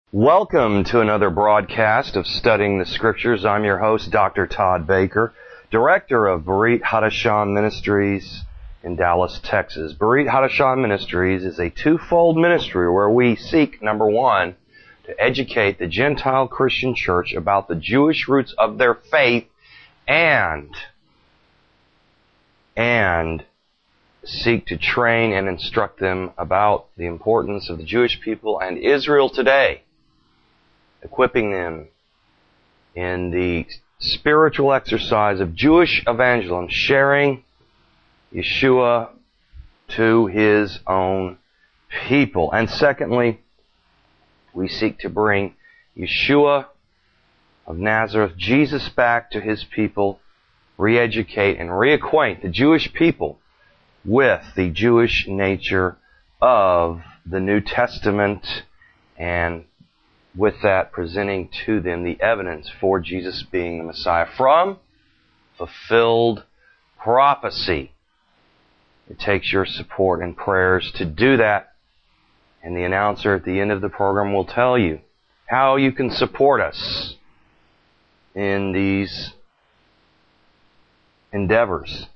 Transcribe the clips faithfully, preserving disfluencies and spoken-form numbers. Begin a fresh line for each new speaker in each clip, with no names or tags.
Welcome to another broadcast of Studying the Scriptures. I'm your host, Doctor Todd Baker, Director of Berit Hadashan Ministries in Dallas, Texas. Berit Hadashan Ministries is a twofold ministry where we seek, number one, to educate the Gentile Christian church about the Jewish roots of their faith and, and seek to train and instruct them about the importance of the Jewish people and Israel today, equipping them in the spiritual exercise of Jewish evangelism, sharing Yeshua to His own people. And secondly, we seek to bring Yeshua of Nazareth, Jesus, back to His people, re-educate and reacquaint the Jewish people with the Jewish nature of the New Testament, and with that presenting to them the evidence for Jesus being the Messiah from fulfilled prophecy. It takes your support and prayers to do that, and the announcer at the end of the program will tell you how you can support us in these endeavors.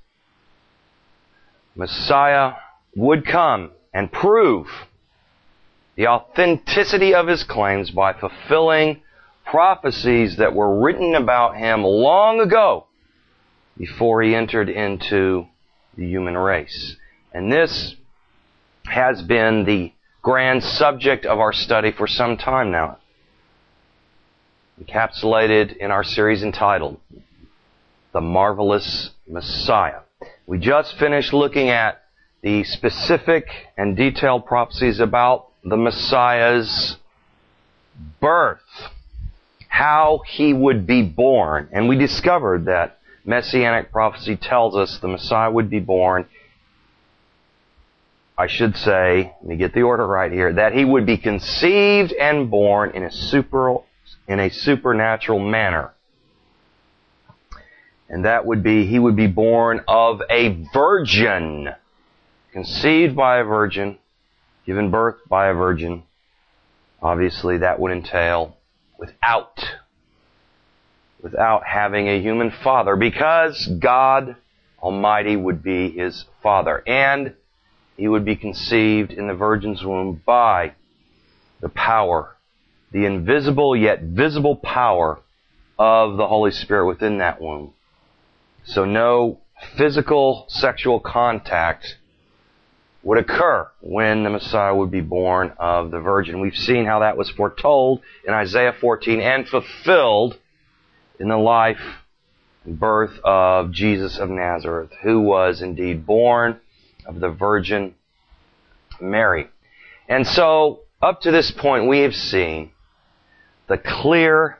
Messiah would come and prove the authenticity of His claims by fulfilling prophecies that were written about Him long ago before He entered into the human race. And this has been the grand subject of our study for some time now, encapsulated in our series entitled The Marvelous Messiah. We just finished looking at the specific and detailed prophecies about the Messiah's birth, how He would be born. And we discovered that Messianic prophecy tells us the Messiah would be born, I should say, let me get the order right here, that He would be conceived and born in a super, in a supernatural manner. And that would be, He would be born of a virgin, conceived by a virgin, given birth by a virgin. Obviously, that would entail without, without having a human father, because God Almighty would be His Father. And He would be conceived in the virgin's womb by the power, the invisible yet visible power of the Holy Spirit within that womb. So no physical sexual contact would occur when the Messiah would be born of the Virgin. We've seen how that was foretold in Isaiah fourteen and fulfilled in the life and birth of Jesus of Nazareth, who was indeed born of the Virgin Mary. And so, up to this point, we have seen the clear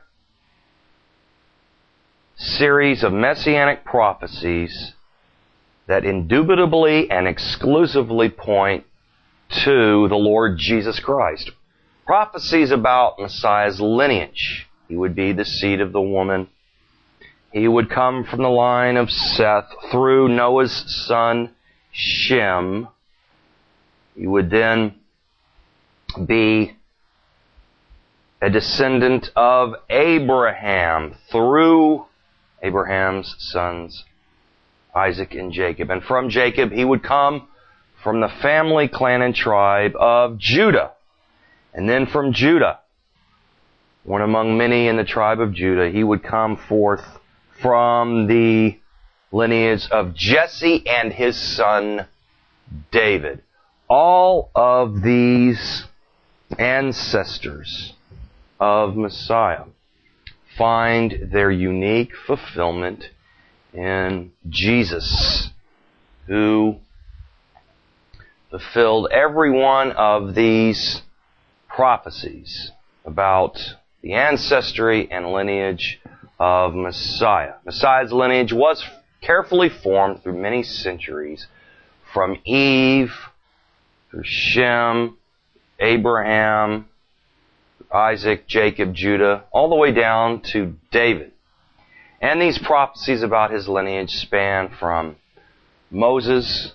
series of messianic prophecies that indubitably and exclusively point to the Lord Jesus Christ. Prophecies about Messiah's lineage. He would be the seed of the woman. He would come from the line of Seth through Noah's son Shem. He would then be a descendant of Abraham through Abraham's sons, Isaac and Jacob. And from Jacob, he would come from the family, clan, and tribe of Judah. And then from Judah, one among many in the tribe of Judah, he would come forth from the lineage of Jesse and his son David. All of these ancestors of Messiah find their unique fulfillment in Jesus, who fulfilled every one of these prophecies about the ancestry and lineage of Messiah. Messiah's lineage was carefully formed through many centuries, from Eve, through Shem, Abraham, Isaac, Jacob, Judah, all the way down to David. And these prophecies about his lineage span from Moses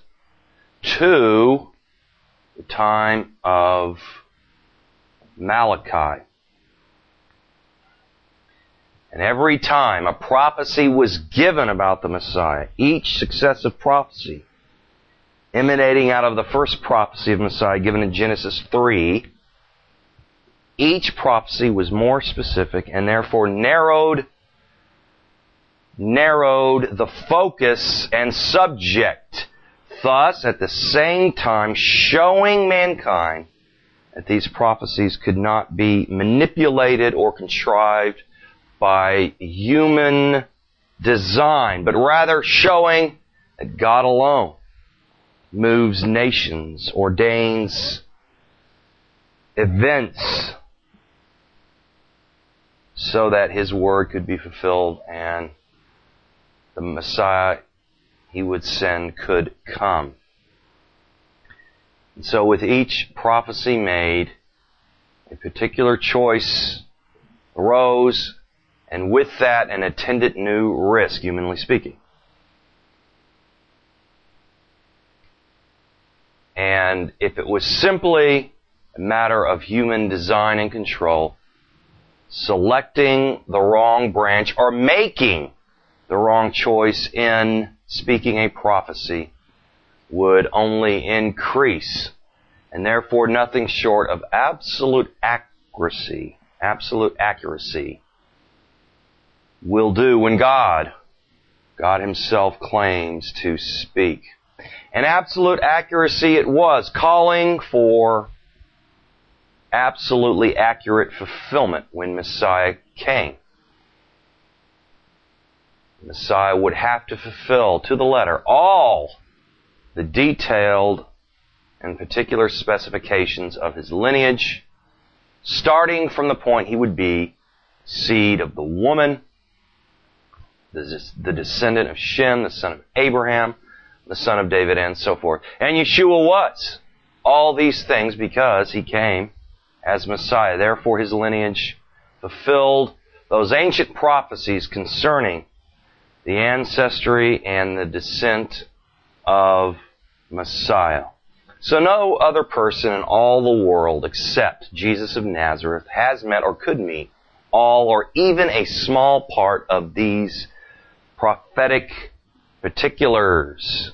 to the time of Malachi. And every time a prophecy was given about the Messiah, each successive prophecy emanating out of the first prophecy of Messiah given in Genesis three, each prophecy was more specific and therefore narrowed, narrowed the focus and subject, thus at the same time showing mankind that these prophecies could not be manipulated or contrived by human design, but rather showing that God alone moves nations, ordains events, so that His word could be fulfilled and the Messiah He would send could come. And so with each prophecy made, a particular choice arose, and with that an attendant new risk, humanly speaking. And if it was simply a matter of human design and control, selecting the wrong branch or making the wrong choice in speaking a prophecy would only increase, and therefore nothing short of absolute accuracy, absolute accuracy will do when God, God Himself claims to speak. And absolute accuracy it was, calling for absolutely accurate fulfillment when Messiah came. The Messiah would have to fulfill to the letter all the detailed and particular specifications of His lineage, starting from the point He would be seed of the woman, the descendant of Shem, the son of Abraham, the son of David, and so forth. And Yeshua was all these things because He came as Messiah. Therefore, His lineage fulfilled those ancient prophecies concerning the ancestry and the descent of Messiah. So no other person in all the world except Jesus of Nazareth has met or could meet all or even a small part of these prophetic particulars.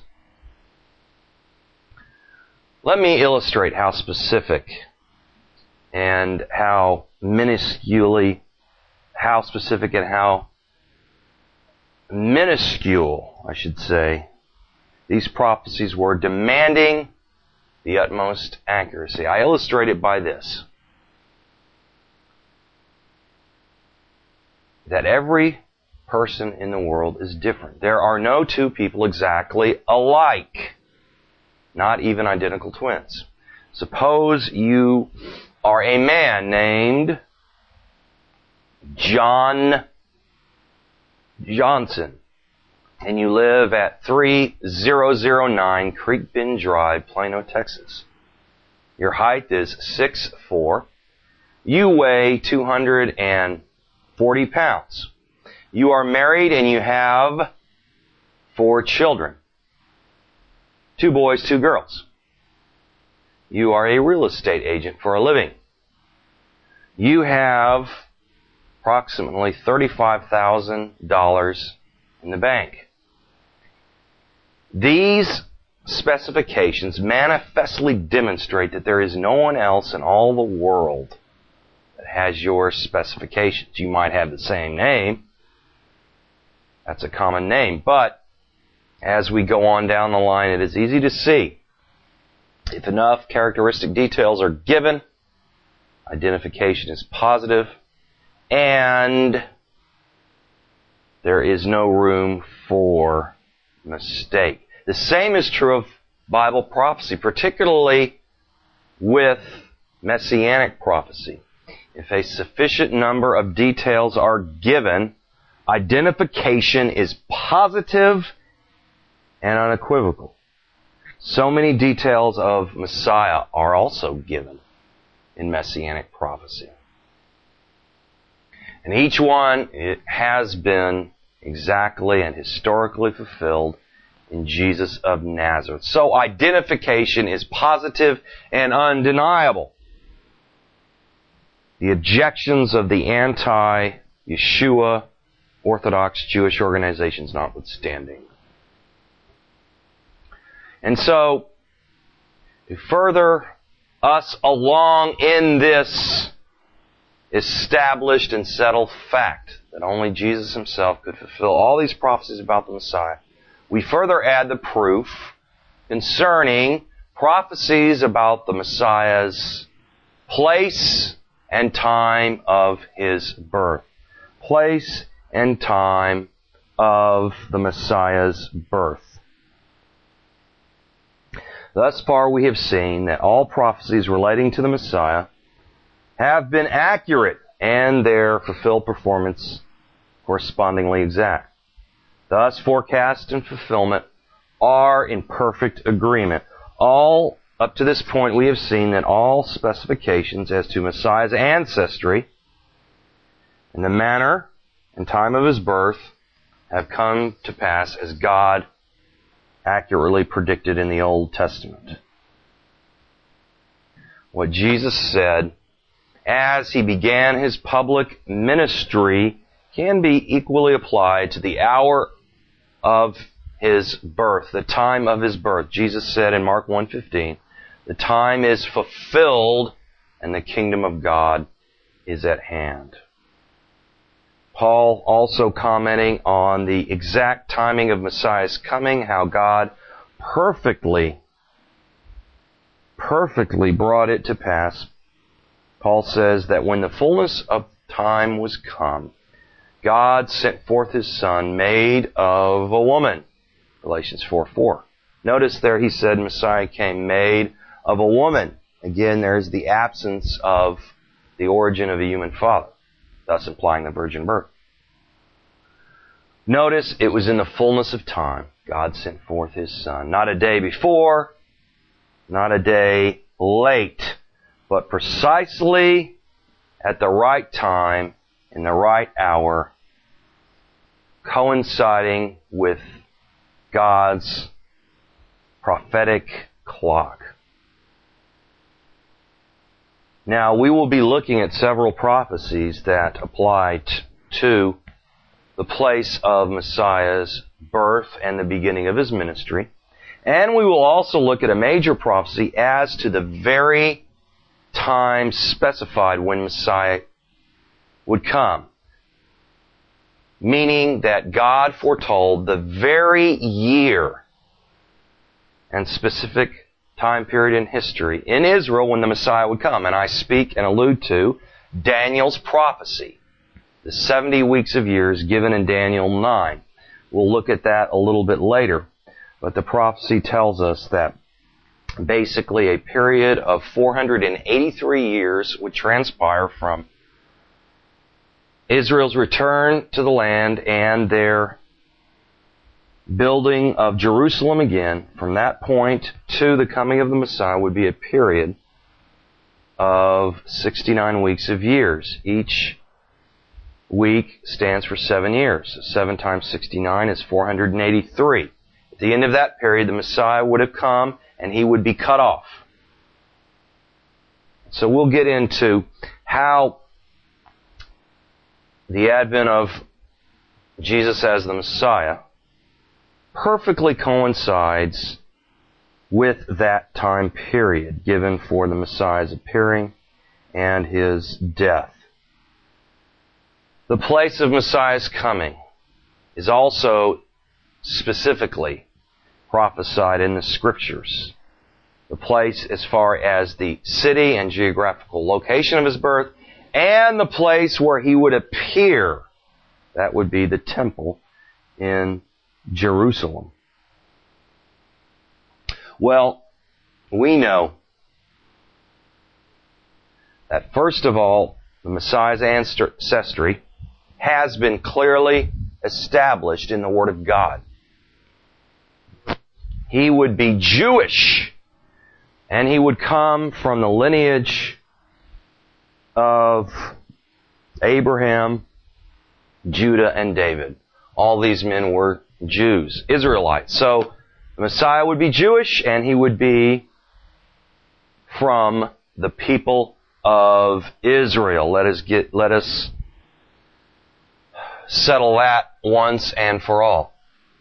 Let me illustrate how specific and how minusculely, how specific and how minuscule, I should say, these prophecies were, demanding the utmost accuracy. I illustrate it by this: that every person in the world is different. There are no two people exactly alike, not even identical twins. Suppose you are a man named John Johnson, and you live at thirty oh nine Creek Bend Drive, Plano, Texas. Your height is six foot four. You weigh two hundred forty pounds. You are married and you have four children. Two boys, two girls. You are a real estate agent for a living. You have approximately thirty-five thousand dollars in the bank. These specifications manifestly demonstrate that there is no one else in all the world that has your specifications. You might have the same name. That's a common name. But as we go on down the line, it is easy to see, if enough characteristic details are given, identification is positive, and there is no room for mistake. The same is true of Bible prophecy, particularly with Messianic prophecy. If a sufficient number of details are given, identification is positive and unequivocal. So many details of Messiah are also given in Messianic prophecy. And each one, it has been exactly and historically fulfilled in Jesus of Nazareth. So identification is positive and undeniable. The objections of the anti-Yeshua Orthodox Jewish organizations notwithstanding. And so, to further us along in this established and settled fact that only Jesus himself could fulfill all these prophecies about the Messiah, we further add the proof concerning prophecies about the Messiah's place and time of his birth. Place and time of the Messiah's birth. Thus far we have seen that all prophecies relating to the Messiah have been accurate and their fulfilled performance correspondingly exact. Thus, forecast and fulfillment are in perfect agreement. All, up to this point, we have seen that all specifications as to Messiah's ancestry and the manner and time of his birth have come to pass as God accurately predicted in the Old Testament. What Jesus said as he began his public ministry can be equally applied to the hour of his birth, the time of his birth. Jesus said in Mark one fifteen, the time is fulfilled and the kingdom of God is at hand. Paul also commenting on the exact timing of Messiah's coming, how God perfectly, perfectly brought it to pass. Paul says that when the fullness of time was come, God sent forth his Son, made of a woman. Galatians four four. Notice there he said Messiah came made of a woman. Again, there's the absence of the origin of a human father, thus implying the virgin birth. Notice it was in the fullness of time God sent forth his Son. Not a day before, not a day late, but precisely at the right time, in the right hour, coinciding with God's prophetic clock. Now, we will be looking at several prophecies that apply t- to the place of Messiah's birth and the beginning of his ministry. And we will also look at a major prophecy as to the very time specified when Messiah would come. Meaning that God foretold the very year and specific time period in history in Israel when the Messiah would come. And I speak and allude to Daniel's prophecy, the seventy weeks of years given in Daniel nine. We'll look at that a little bit later. But the prophecy tells us that basically a period of four hundred eighty-three years would transpire from Israel's return to the land and their building of Jerusalem again. From that point to the coming of the Messiah would be a period of sixty-nine weeks of years. Each week stands for seven years. seven times sixty-nine is four hundred eighty-three. At the end of that period, the Messiah would have come and he would be cut off. So we'll get into how the advent of Jesus as the Messiah perfectly coincides with that time period given for the Messiah's appearing and his death. The place of Messiah's coming is also specifically prophesied in the Scriptures. The place as far as the city and geographical location of his birth, and the place where he would appear. That would be the temple in Jerusalem. Well, we know that first of all, the Messiah's ancestry has been clearly established in the Word of God. He would be Jewish, and he would come from the lineage of Abraham, Judah, and David. All these men were Jews, Israelites. So the Messiah would be Jewish, and he would be from the people of Israel. Let us get, let us settle that once and for all.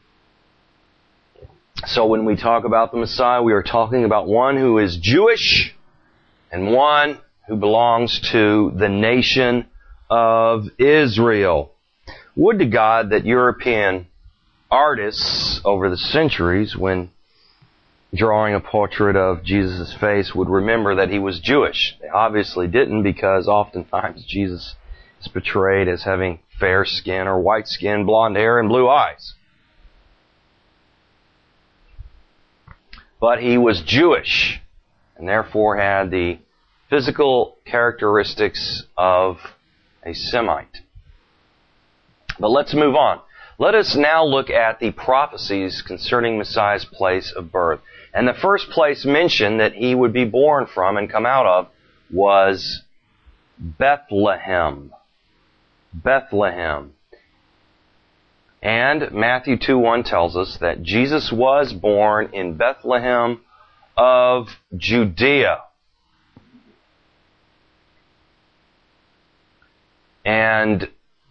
So when we talk about the Messiah, we are talking about one who is Jewish and one who belongs to the nation of Israel. Would to God that European artists over the centuries, when drawing a portrait of Jesus' face, would remember that he was Jewish. They obviously didn't, because oftentimes Jesus is portrayed as having fair skin or white skin, blonde hair, and blue eyes. But he was Jewish, and therefore had the physical characteristics of a Semite. But let's move on. Let us now look at the prophecies concerning Messiah's place of birth. And the first place mentioned that he would be born from and come out of was Bethlehem. Bethlehem. And Matthew two one tells us that Jesus was born in Bethlehem of Judea. And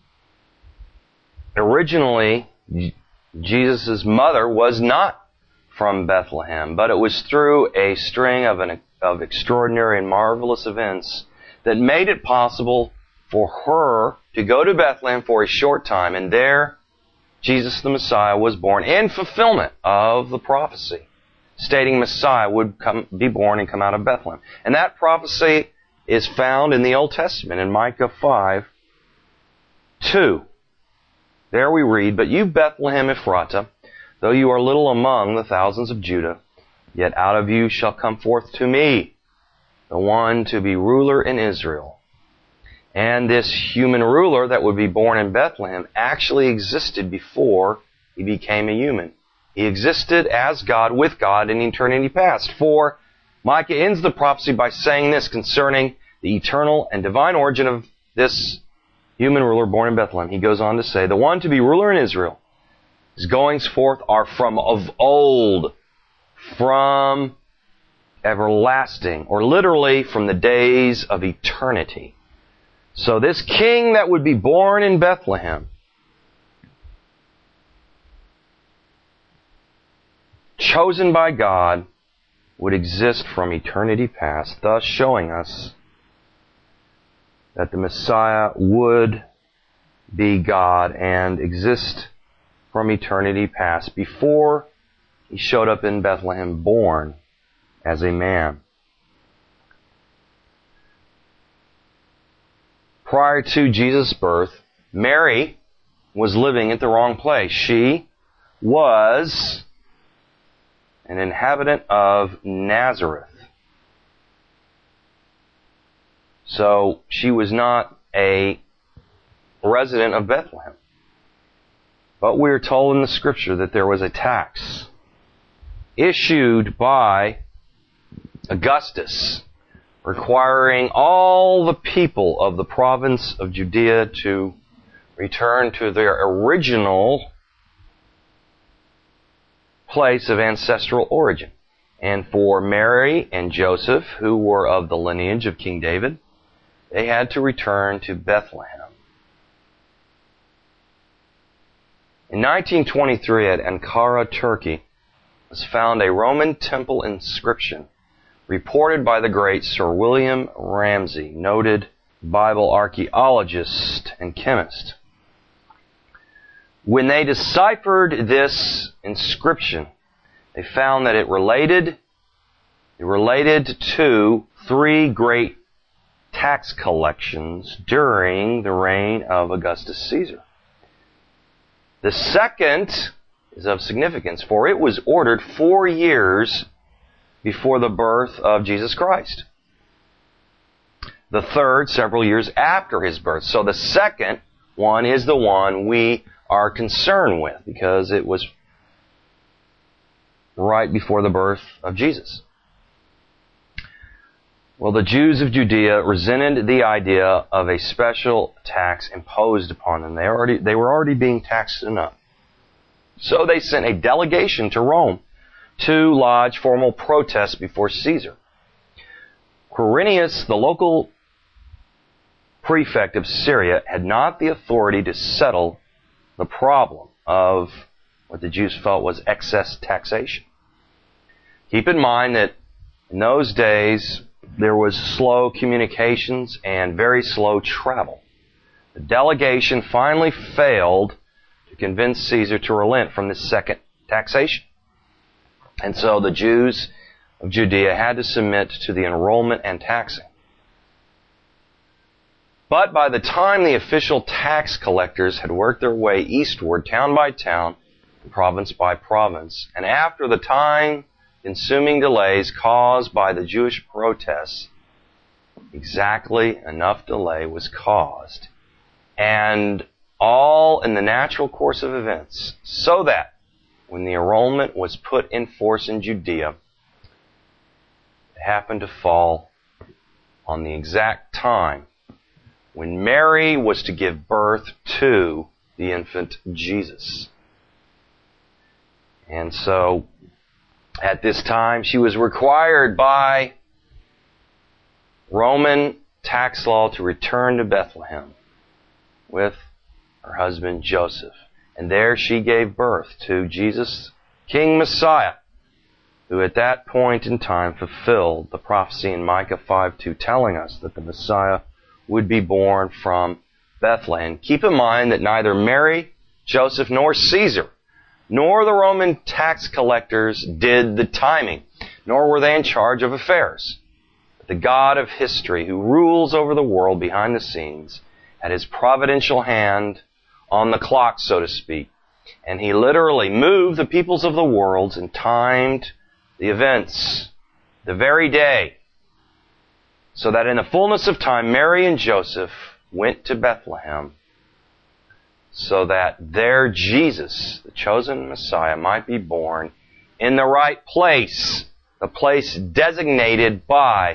originally, Jesus' mother was not from Bethlehem, but it was through a string of, an, of extraordinary and marvelous events that made it possible for her to go to Bethlehem for a short time, and there Jesus the Messiah was born in fulfillment of the prophecy, stating Messiah would come, be born and come out of Bethlehem. And that prophecy is found in the Old Testament in Micah five two. There we read, "But you, Bethlehem Ephratah, though you are little among the thousands of Judah, yet out of you shall come forth to me the one to be ruler in Israel." And this human ruler that would be born in Bethlehem actually existed before he became a human. He existed as God, with God, in eternity past. For Micah ends the prophecy by saying this concerning the eternal and divine origin of this human ruler born in Bethlehem. He goes on to say, "The one to be ruler in Israel, his goings forth are from of old, from everlasting," or literally from the days of eternity. So this king that would be born in Bethlehem, chosen by God, would exist from eternity past, thus showing us that the Messiah would be God and exist from eternity past before he showed up in Bethlehem born as a man. Prior to Jesus' birth, Mary was living at the wrong place. She was an inhabitant of Nazareth. So she was not a resident of Bethlehem. But we are told in the Scripture that there was a tax issued by Augustus, requiring all the people of the province of Judea to return to their original place of ancestral origin. And for Mary and Joseph, who were of the lineage of King David, they had to return to Bethlehem. In nineteen twenty-three at Ankara, Turkey, was found a Roman temple inscription reported by the great Sir William Ramsay, noted Bible archaeologist and chemist. When they deciphered this inscription, they found that it related, it related to three great tax collections during the reign of Augustus Caesar. The second is of significance, for it was ordered four years before the birth of Jesus Christ. The third, several years after his birth. So the second one is the one we are concerned with, because it was right before the birth of Jesus. Well, the Jews of Judea resented the idea of a special tax imposed upon them. They already, they were already being taxed enough. So they sent a delegation to Rome to lodge formal protests before Caesar. Quirinius, the local prefect of Syria, had not the authority to settle the problem of what the Jews felt was excess taxation. Keep in mind that in those days, there was slow communications and very slow travel. The delegation finally failed to convince Caesar to relent from this second taxation. And so the Jews of Judea had to submit to the enrollment and taxing. But by the time the official tax collectors had worked their way eastward, town by town, province by province, and after the time-consuming delays caused by the Jewish protests, exactly enough delay was caused, and all in the natural course of events, so that when the enrollment was put in force in Judea, it happened to fall on the exact time when Mary was to give birth to the infant Jesus. And so, at this time, she was required by Roman tax law to return to Bethlehem with her husband Joseph. And there she gave birth to Jesus, King Messiah, who at that point in time fulfilled the prophecy in Micah five two, telling us that the Messiah would be born from Bethlehem. Keep in mind that neither Mary, Joseph, nor Caesar, nor the Roman tax collectors did the timing, nor were they in charge of affairs. But the God of history, who rules over the world behind the scenes, had His providential hand on the clock, so to speak, and He literally moved the peoples of the world and timed the events the very day, so that in the fullness of time, Mary and Joseph went to Bethlehem so that there Jesus, the chosen Messiah, might be born in the right place, the place designated by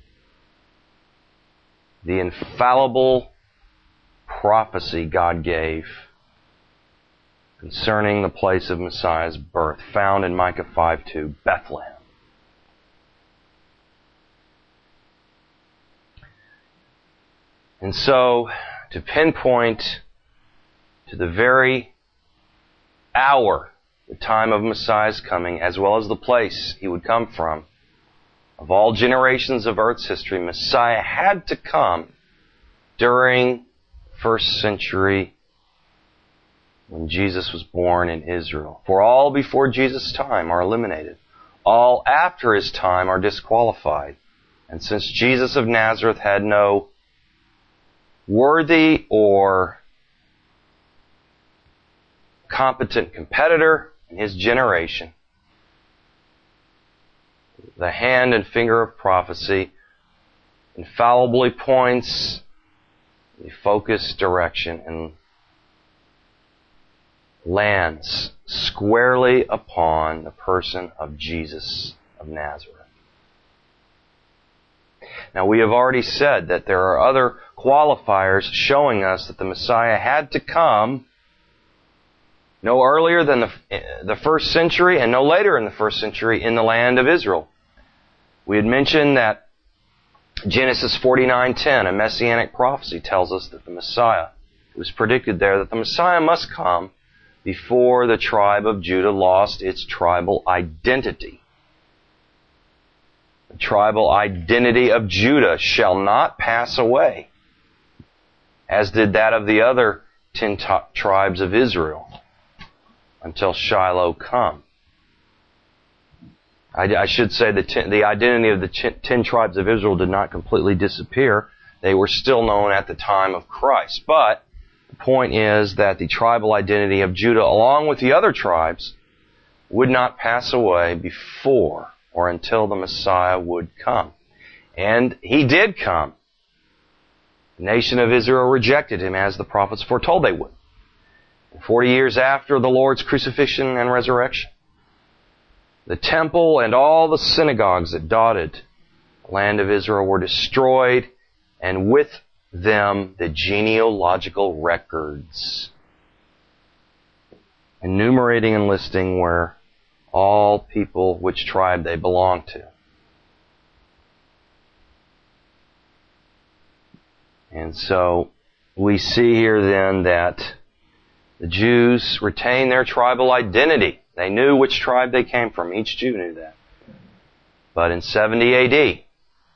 the infallible prophecy God gave concerning the place of Messiah's birth, found in Micah five two, Bethlehem. And so, to pinpoint to the very hour, the time of Messiah's coming, as well as the place He would come from, of all generations of earth's history, Messiah had to come during first century when Jesus was born in Israel. For all before Jesus' time are eliminated. All after His time are disqualified. And since Jesus of Nazareth had no worthy or competent competitor in His generation, the hand and finger of prophecy infallibly points the focused direction and lands squarely upon the person of Jesus of Nazareth. Now, we have already said that there are other qualifiers showing us that the Messiah had to come no earlier than the, the first century and no later in the first century in the land of Israel. We had mentioned that Genesis forty-nine ten, a messianic prophecy, tells us that the Messiah, it was predicted there that the Messiah must come before the tribe of Judah lost its tribal identity. The tribal identity of Judah shall not pass away, as did that of the other ten t- tribes of Israel, until Shiloh come. I, I should say the, ten, the identity of the ten, ten tribes of Israel did not completely disappear. They were still known at the time of Christ. But the point is that the tribal identity of Judah, along with the other tribes, would not pass away before or until the Messiah would come. And He did come. The nation of Israel rejected Him as the prophets foretold they would. Forty years after the Lord's crucifixion and resurrection, the temple and all the synagogues that dotted the land of Israel were destroyed, and with them the genealogical records, enumerating and listing where all people, which tribe they belonged to. And so we see here then that The Jews retained their tribal identity. They knew which tribe they came from. Each Jew knew that. But in seventy A D,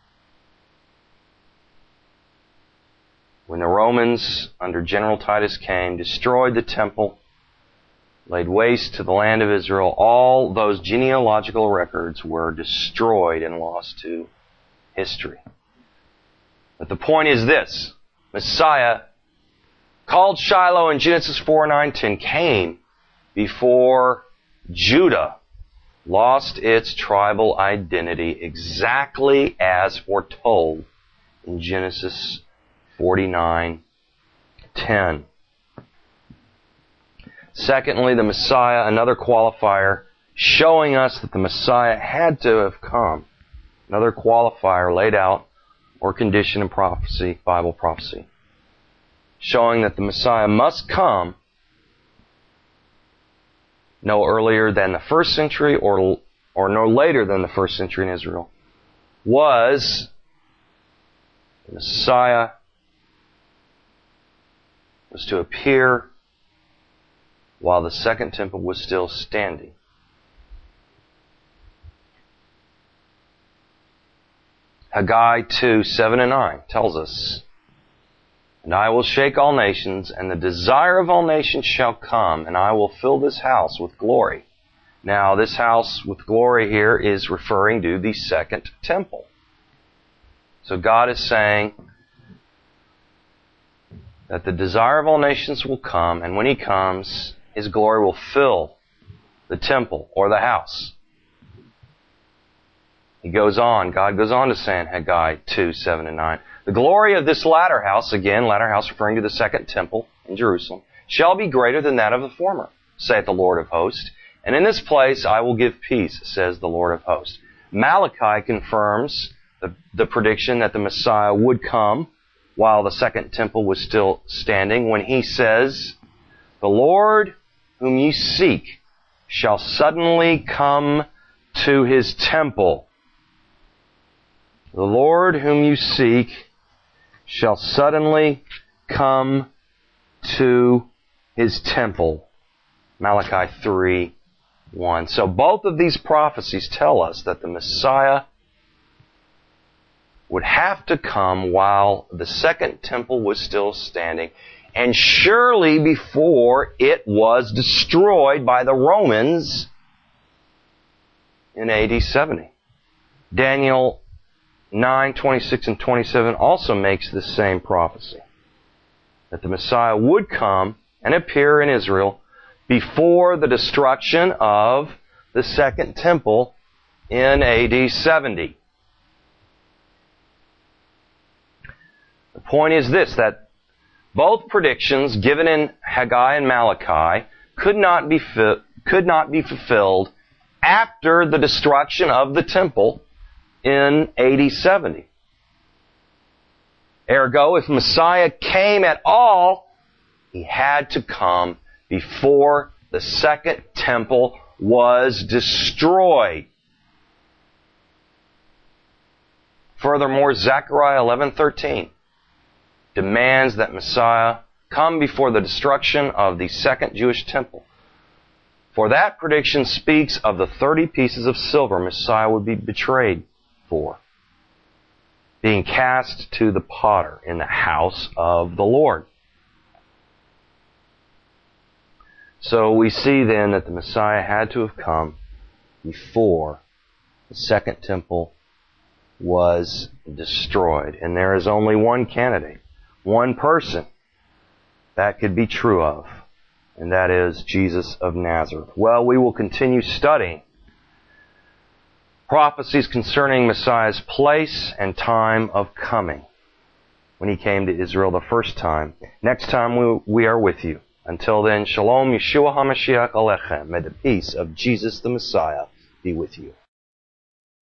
when the Romans under General Titus came, destroyed the temple, laid waste to the land of Israel, all those genealogical records were destroyed and lost to history. But the point is this: Messiah, called Shiloh in Genesis four, nine, ten, came before Judah lost its tribal identity exactly as foretold in Genesis forty-nine, ten. Secondly, the Messiah, another qualifier, showing us that the Messiah had to have come. Another qualifier laid out or condition in prophecy, Bible prophecy, showing that the Messiah must come no earlier than the first century or, or no later than the first century in Israel, was the Messiah was to appear while the second temple was still standing. Haggai two, seven and nine tells us, "And I will shake all nations, and the desire of all nations shall come, and I will fill this house with glory." Now, this house with glory here is referring to the second temple. So God is saying that the desire of all nations will come, and when He comes, His glory will fill the temple or the house. He goes on, God goes on to say in Haggai two, seven and nine, "The glory of this latter house," again, latter house referring to the second temple in Jerusalem, "shall be greater than that of the former, saith the Lord of hosts. And in this place I will give peace, says the Lord of hosts." Malachi confirms the, the prediction that the Messiah would come while the second temple was still standing when he says, "The Lord whom ye seek shall suddenly come to His temple." The Lord whom you seek shall suddenly come to His temple. Malachi three, one. So both of these prophecies tell us that the Messiah would have to come while the second temple was still standing, and surely before it was destroyed by the Romans in A D seventy. Daniel nine, twenty-six and twenty-seven also makes the same prophecy, that the Messiah would come and appear in Israel before the destruction of the second temple in A D seventy. The point is this, that both predictions given in Haggai and Malachi could not be fi- could not be fulfilled after the destruction of the temple in A D seventy. Ergo, if Messiah came at all, He had to come before the second temple was destroyed. Furthermore, Zechariah eleven thirteen demands that Messiah come before the destruction of the second Jewish temple. For that prediction speaks of the thirty pieces of silver Messiah would be betrayed for, being cast to the potter in the house of the Lord. So we see then that the Messiah had to have come before the second temple was destroyed. And there is only one candidate, one person that could be true of, and that is Jesus of Nazareth. Well, we will continue studying prophecies concerning Messiah's place and time of coming when He came to Israel the first time. Next time we, we are with you. Until then, Shalom, Yeshua HaMashiach Alechem. May the peace of Jesus the Messiah be with you.